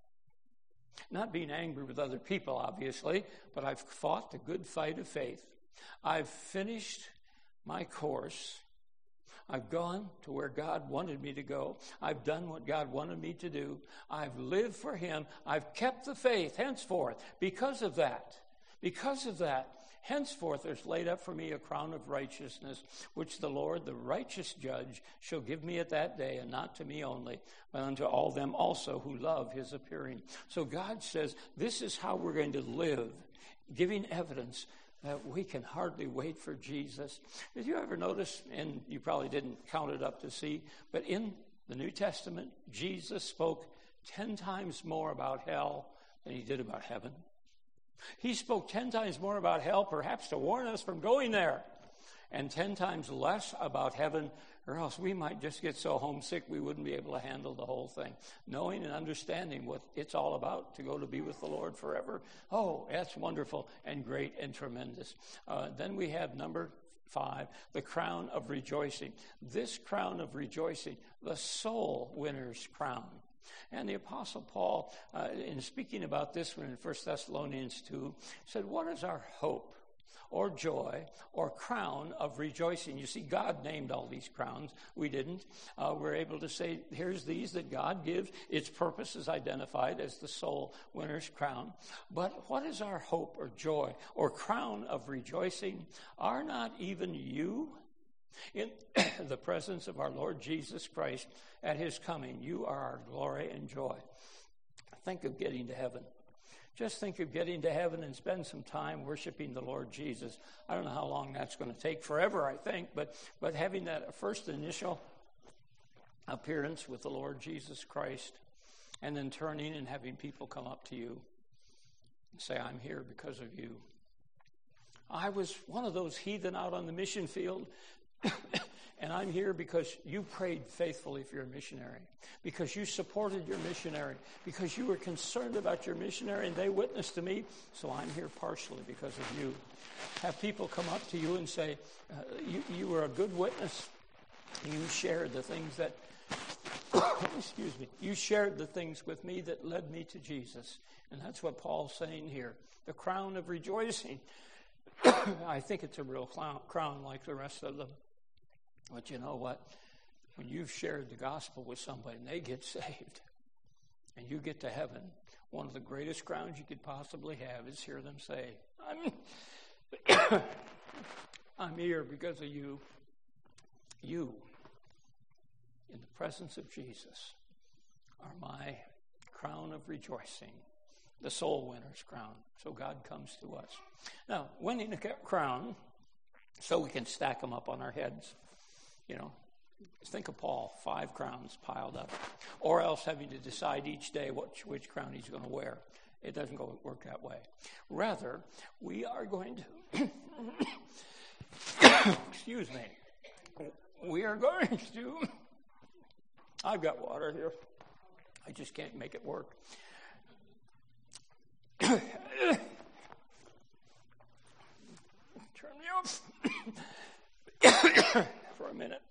Not being angry with other people, obviously, but I've fought the good fight of faith. I've finished my course. I've gone to where God wanted me to go. I've done what God wanted me to do. I've lived for him. I've kept the faith henceforth. Because of that, because of that, henceforth there's laid up for me a crown of righteousness, which the Lord, the righteous judge, shall give me at that day, and not to me only, but unto all them also who love his appearing. So God says, this is how we're going to live, giving evidence that we can hardly wait for Jesus. Did you ever notice, and you probably didn't count it up to see, but in the New Testament, Jesus spoke ten times more about hell than he did about heaven. He spoke ten times more about hell, perhaps to warn us from going there, and ten times less about heaven, or else we might just get so homesick we wouldn't be able to handle the whole thing. Knowing and understanding what it's all about, to go to be with the Lord forever. Oh, that's wonderful and great and tremendous. Uh, then we have number five, the crown of rejoicing. This crown of rejoicing, the soul winner's crown. And the Apostle Paul, uh, in speaking about this one in First Thessalonians two, said, what is our hope or joy or crown of rejoicing? You see, God named all these crowns. We didn't. Uh, we're able to say, here's these that God gives. Its purpose is identified as the soul winner's crown. But what is our hope or joy or crown of rejoicing? Are not even you in the presence of our Lord Jesus Christ at his coming? You are our glory and joy. Think of getting to heaven. Just think of getting to heaven and spend some time worshiping the Lord Jesus. I don't know how long that's going to take, forever, I think, but, but having that first initial appearance with the Lord Jesus Christ, and then turning and having people come up to you and say, I'm here because of you. I was one of those heathen out on the mission field, and I'm here because you prayed faithfully for your missionary, because you supported your missionary, because you were concerned about your missionary, and they witnessed to me, so I'm here partially because of you. Have people come up to you and say, uh, you, you were a good witness. You shared the things that, excuse me, you shared the things with me that led me to Jesus. And that's what Paul's saying here. The crown of rejoicing. I think it's a real crown like the rest of them. But you know what? When you've shared the gospel with somebody and they get saved and you get to heaven, one of the greatest crowns you could possibly have is hear them say, I'm, I'm here because of you. You, in the presence of Jesus, are my crown of rejoicing, the soul winner's crown. So God comes to us. Now, winning a crown, so we can stack them up on our heads. You know, think of Paul, five crowns piled up. Or else having to decide each day which, which crown he's going to wear. It doesn't go work that way. Rather, we are going to, excuse me, we are going to, I've got water here. I just can't make it work. Turn me off for a minute.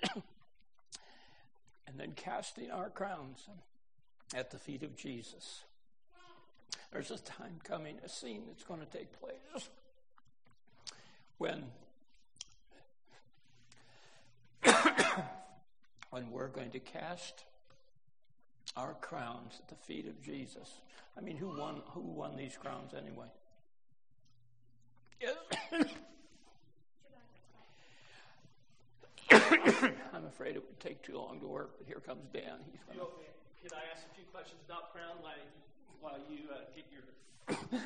And then casting our crowns at the feet of Jesus. There's a time coming, a scene that's going to take place when when we're going to cast our crowns at the feet of Jesus. I mean, who won who won these crowns anyway? Yes. I'm afraid it would take too long to work, but here comes Dan. He's gonna... Okay. Could I ask a few questions about crown while, while you uh, get your...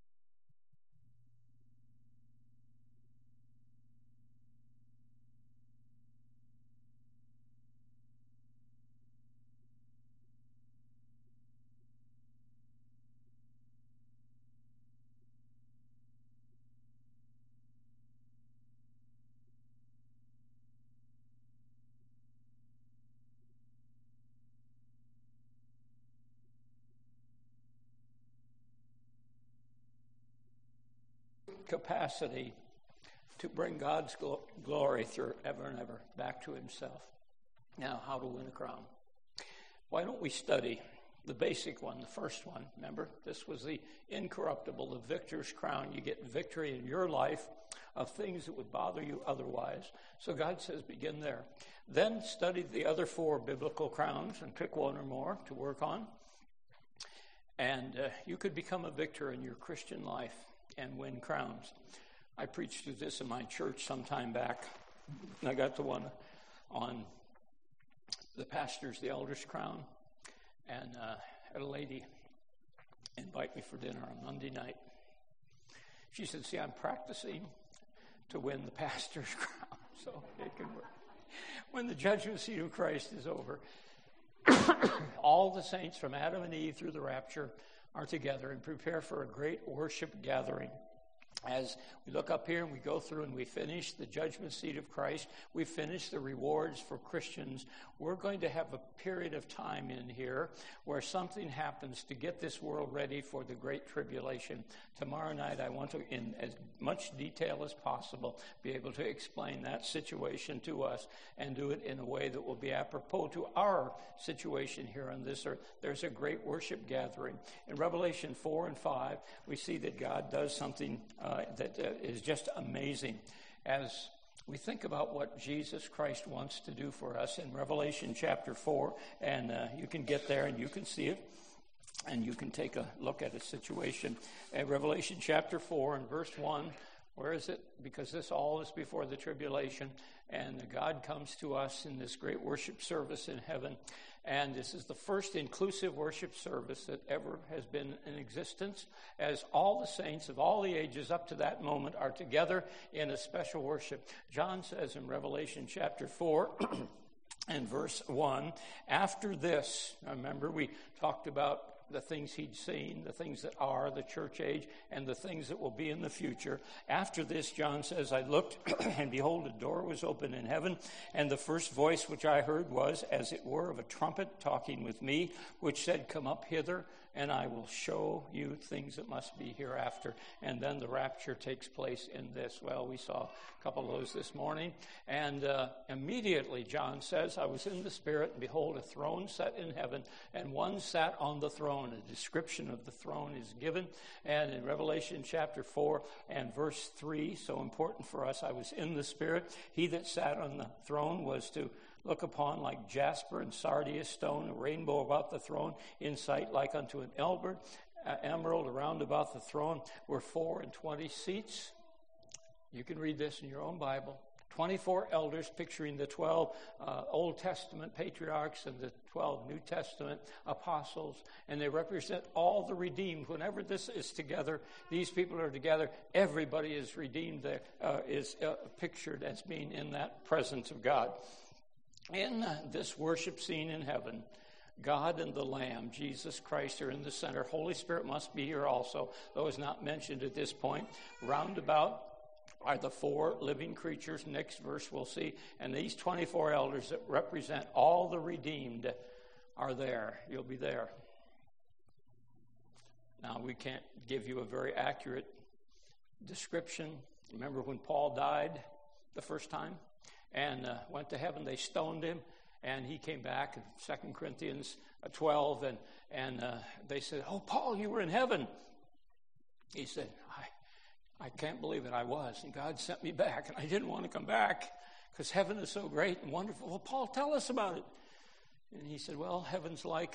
capacity to bring God's gl- glory through ever and ever back to himself. Now, how to win a crown. Why don't we study the basic one, the first one? Remember, this was the incorruptible, the victor's crown. You get victory in your life of things that would bother you otherwise. So God says begin there. Then study the other four biblical crowns and pick one or more to work on. And uh, you could become a victor in your Christian life and win crowns. I preached through this in my church some time back. And I got the one on the pastor's, the elder's crown. And uh, had a lady invite me for dinner on Monday night. She said, see, I'm practicing to win the pastor's crown, so it can work. When the judgment seat of Christ is over, all the saints from Adam and Eve through the rapture are together and prepare for a great worship gathering. As we look up here and we go through and we finish the judgment seat of Christ, we finish the rewards for Christians, we're going to have a period of time in here where something happens to get this world ready for the great tribulation. Tomorrow night I want to, in as much detail as possible, be able to explain that situation to us and do it in a way that will be apropos to our situation here on this earth. There's a great worship gathering. In Revelation four and five, we see that God does something uh, that uh, is just amazing as we think about what Jesus Christ wants to do for us in Revelation chapter four, and uh, you can get there and you can see it, and you can take a look at a situation. At Revelation chapter four and verse one, where is it? Because this all is before the tribulation, and God comes to us in this great worship service in heaven. And this is the first inclusive worship service that ever has been in existence, as all the saints of all the ages up to that moment are together in a special worship. John says in Revelation chapter four and verse one, after this, now remember we talked about the things he'd seen, the things that are the church age, and the things that will be in the future. After this, John says, I looked, and behold, a door was open in heaven, and the first voice which I heard was, as it were, of a trumpet talking with me, which said, come up hither, and I will show you things that must be hereafter. And then the rapture takes place in this. Well, we saw a couple of those this morning. And uh, immediately, John says, I was in the Spirit, and behold, a throne set in heaven, and one sat on the throne. A description of the throne is given. And in Revelation chapter four and verse three, so important for us, I was in the Spirit. He that sat on the throne was to look upon like jasper and sardius stone, a rainbow about the throne, in sight like unto an emerald. Uh, emerald around about the throne were four and twenty seats. You can read this in your own Bible. twenty-four elders picturing the twelve uh, Old Testament patriarchs and the twelve New Testament apostles, and they represent all the redeemed. Whenever this is together, these people are together, everybody is redeemed there, uh, is uh, pictured as being in that presence of God. In uh, this worship scene in heaven, God and the Lamb, Jesus Christ, are in the center. Holy Spirit must be here also, though it's not mentioned at this point. Roundabout are the four living creatures. Next verse we'll see. And these twenty-four elders that represent all the redeemed are there. You'll be there. Now, we can't give you a very accurate description. Remember when Paul died the first time and uh, went to heaven? They stoned him, and he came back in Second Corinthians twelve, and, and uh, they said, "Oh, Paul, you were in heaven." He said, I I can't believe it. I was. And God sent me back. And I didn't want to come back because heaven is so great and wonderful. Well, Paul, tell us about it. And he said, well, heaven's like,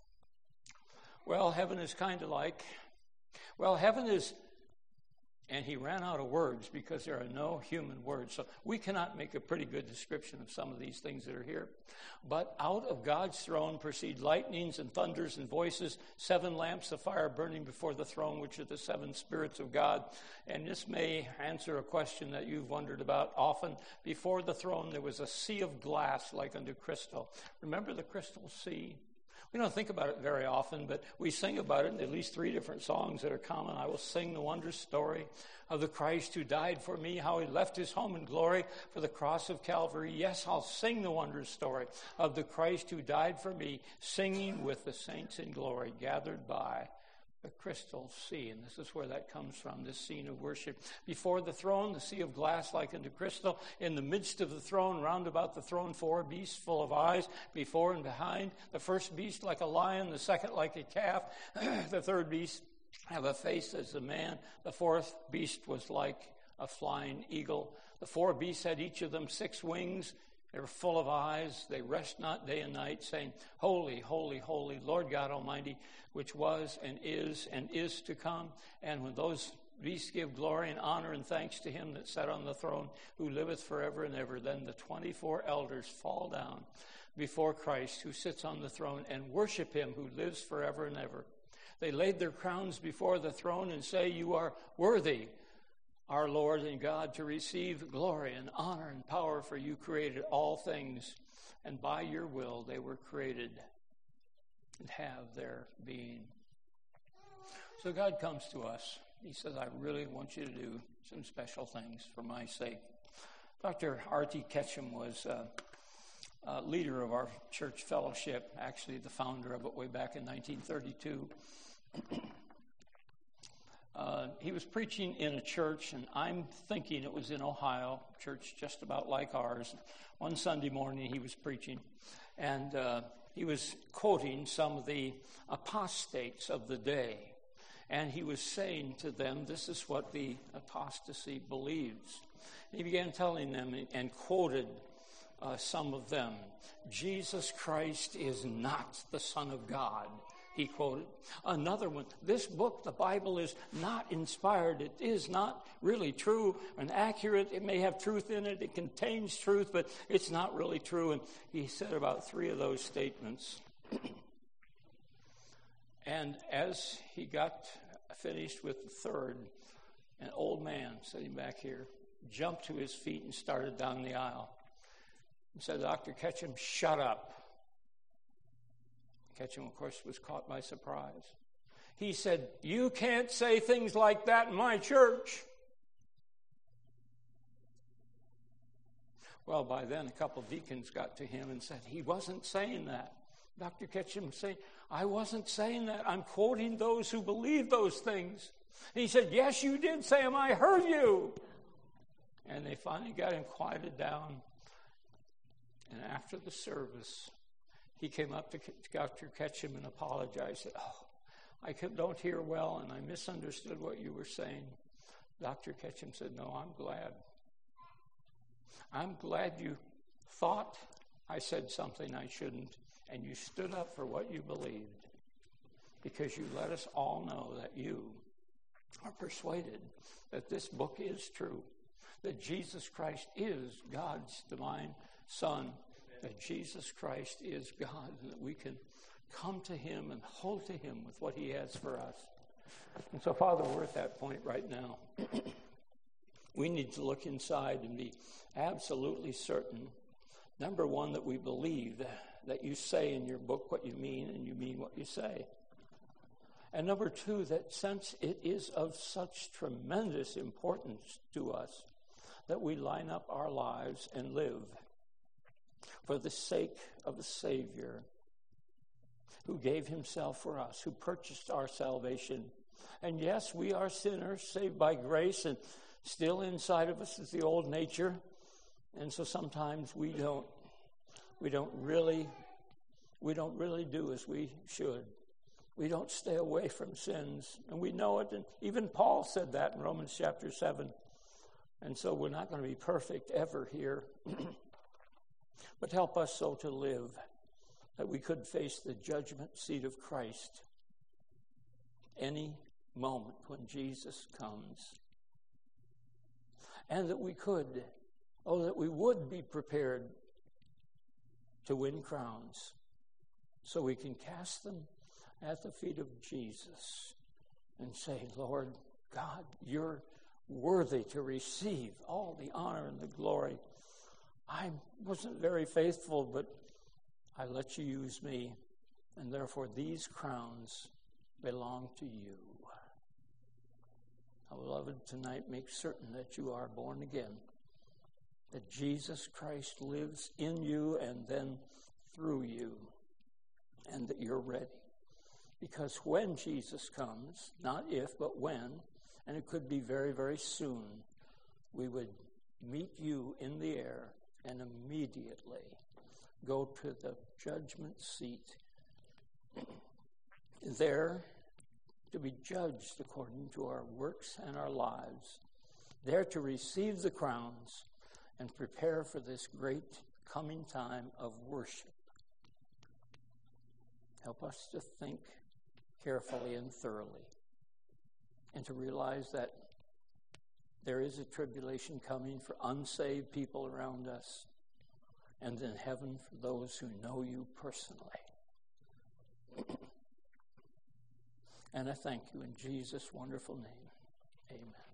well, heaven is kind of like, well, heaven is, and he ran out of words because there are no human words. So we cannot make a pretty good description of some of these things that are here. But out of God's throne proceed lightnings and thunders and voices, seven lamps of fire burning before the throne, which are the seven spirits of God. And this may answer a question that you've wondered about often. Before the throne, there was a sea of glass like unto crystal. Remember the crystal sea? We don't think about it very often, but we sing about it in at least three different songs that are common. I will sing the wondrous story of the Christ who died for me, how he left his home in glory for the cross of Calvary. Yes, I'll sing the wondrous story of the Christ who died for me, singing with the saints in glory, gathered by the crystal sea. And this is where that comes from, this scene of worship. Before the throne, the sea of glass like unto crystal. In the midst of the throne, round about the throne, four beasts full of eyes, before and behind. The first beast like a lion, the second like a calf. The third beast have a face as a man. The fourth beast was like a flying eagle. The four beasts had each of them six wings. They were full of eyes. They rest not day and night, saying, Holy, holy, holy, Lord God Almighty, which was and is and is to come. And when those beasts give glory and honor and thanks to him that sat on the throne, who liveth forever and ever, then the twenty-four elders fall down before Christ, who sits on the throne, and worship him who lives forever and ever. They laid their crowns before the throne and say, You are worthy, our Lord and God, to receive glory and honor and power, for you created all things, and by your will they were created and have their being. So God comes to us. He says, I really want you to do some special things for my sake. Doctor R T Ketchum was uh, uh, leader of our church fellowship, actually the founder of it way back in nineteen thirty-two. Uh, he was preaching in a church, and I'm thinking it was in Ohio, church just about like ours. One Sunday morning he was preaching, and uh, he was quoting some of the apostates of the day. And he was saying to them, this is what the apostasy believes. He began telling them and quoted uh, some of them. Jesus Christ is not the Son of God, he quoted. Another one, this book, the Bible, is not inspired. It is not really true and accurate. It may have truth in it. It contains truth, but it's not really true. And he said about three of those statements. And as he got finished with the third, an old man sitting back here jumped to his feet and started down the aisle. He said, Doctor Ketchum, shut up. Ketchum, of course, was caught by surprise. He said, you can't say things like that in my church. Well, by then, a couple of deacons got to him and said, he wasn't saying that. Doctor Ketchum said, I wasn't saying that. I'm quoting those who believe those things. And he said, yes, you did say them. I heard you. And they finally got him quieted down. And after the service, he came up to Doctor Ketchum and apologized. Said, oh, I don't hear well, and I misunderstood what you were saying. Doctor Ketchum said, no, I'm glad. I'm glad you thought I said something I shouldn't, and you stood up for what you believed, because you let us all know that you are persuaded that this book is true, that Jesus Christ is God's divine Son, that Jesus Christ is God, and that we can come to him and hold to him with what he has for us. And so, Father, we're at that point right now. We need to look inside and be absolutely certain, number one, that we believe that you say in your book what you mean and you mean what you say. And number two, that since it is of such tremendous importance to us, that we line up our lives and live for the sake of the Savior who gave himself for us, who purchased our salvation. And yes, we are sinners saved by grace, and still inside of us is the old nature. And so sometimes we don't we don't really we don't really do as we should. We don't stay away from sins, and we know it. And even Paul said that in Romans chapter seven. And so we're not going to be perfect ever here. But help us so to live that we could face the judgment seat of Christ any moment when Jesus comes. And that we could, oh, that we would be prepared to win crowns so we can cast them at the feet of Jesus and say, Lord God, you're worthy to receive all the honor and the glory. I wasn't very faithful, but I let you use me, and therefore these crowns belong to you. Now, beloved, tonight make certain that you are born again, that Jesus Christ lives in you and then through you, and that you're ready. Because when Jesus comes, not if, but when, and it could be very, very soon, we would meet you in the air and immediately go to the judgment seat, there to be judged according to our works and our lives, there to receive the crowns and prepare for this great coming time of worship. Help us to think carefully and thoroughly, and to realize that there is a tribulation coming for unsaved people around us, and then heaven for those who know you personally. And I thank you in Jesus' wonderful name. Amen.